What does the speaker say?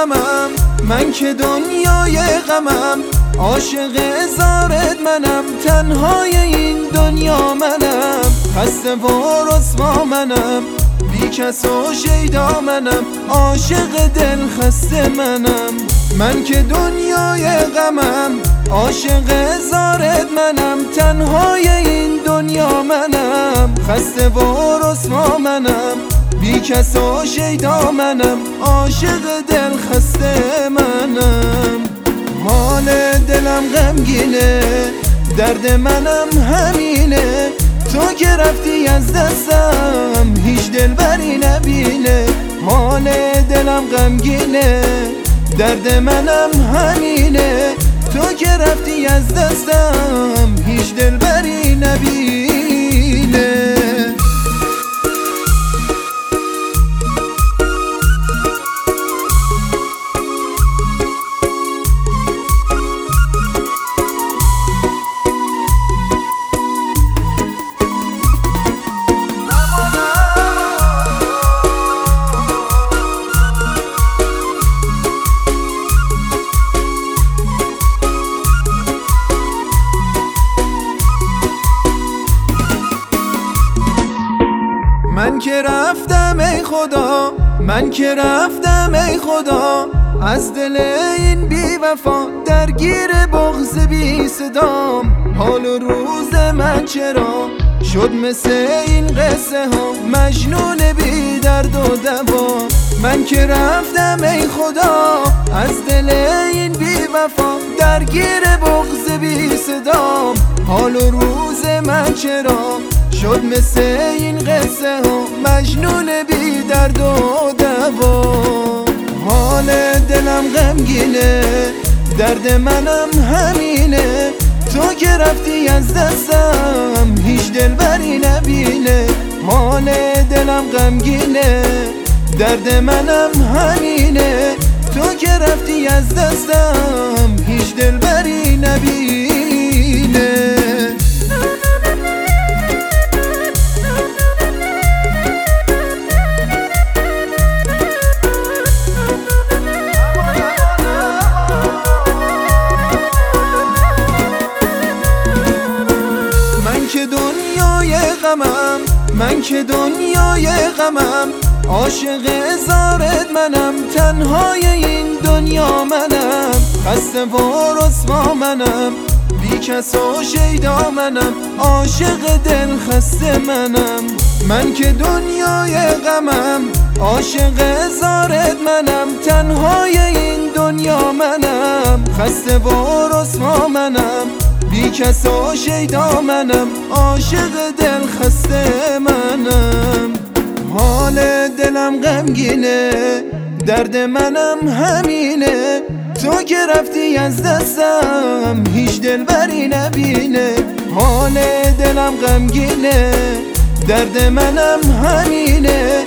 غمم، من که دنیای غمم، عاشق زارت منم، تنهای این دنیا منم، خسته و رسوا منم، بی کس و شیدا منم، عاشق دل خسته منم. من که دنیای غمم، عاشق زارت منم، تنهای این دنیا منم، خسته و رسوا منم، بی کس و شیدا منم، عاشق دل خسته منم. حال دلم غمگینه، درد منم همینه، تو که رفتی از دستم هیچ دلبری نبینه. حال دلم غمگینه، درد منم همینه، تو که رفتی از دستم هیچ دلبری نبینه. من که رفتم ای خدا، من که رفتم ای خدا، از دل این بی وفا درگیر بغض بی صدام. حال و روز من چرا شد مثل این قصه ها، مجنون بی درد و دوا. من که رفتم ای خدا، از دل این بی وفا درگیر بغض بی صدام. حال و روز من چرا شد مثل این قصه ها، مجنون بی درد و دوا. حال دلم غمگینه، درد منم همینه، تو که رفتی از دستم هیچ دلبری نبینه. حال دلم غمگینه، درد منم همینه، تو که رفتی از دستم هیچ دلبری نبینه. من که دنیای غمم، عاشق زارت منم، تنهای این دنیا منم، خسته و رسوا منم، بی کس و شیدا منم، عاشق دل خسته منم. من که دنیای غمم، عاشق زارت منم، تنهای این دنیا منم، خسته و رسوا منم، بی کس و شیدا منم، عاشق دل خسته منم. حال دلم غمگینه، درد منم همینه، تو که رفتی از دستم هیچ دلبری نبینه. حال دلم غمگینه، درد منم همینه،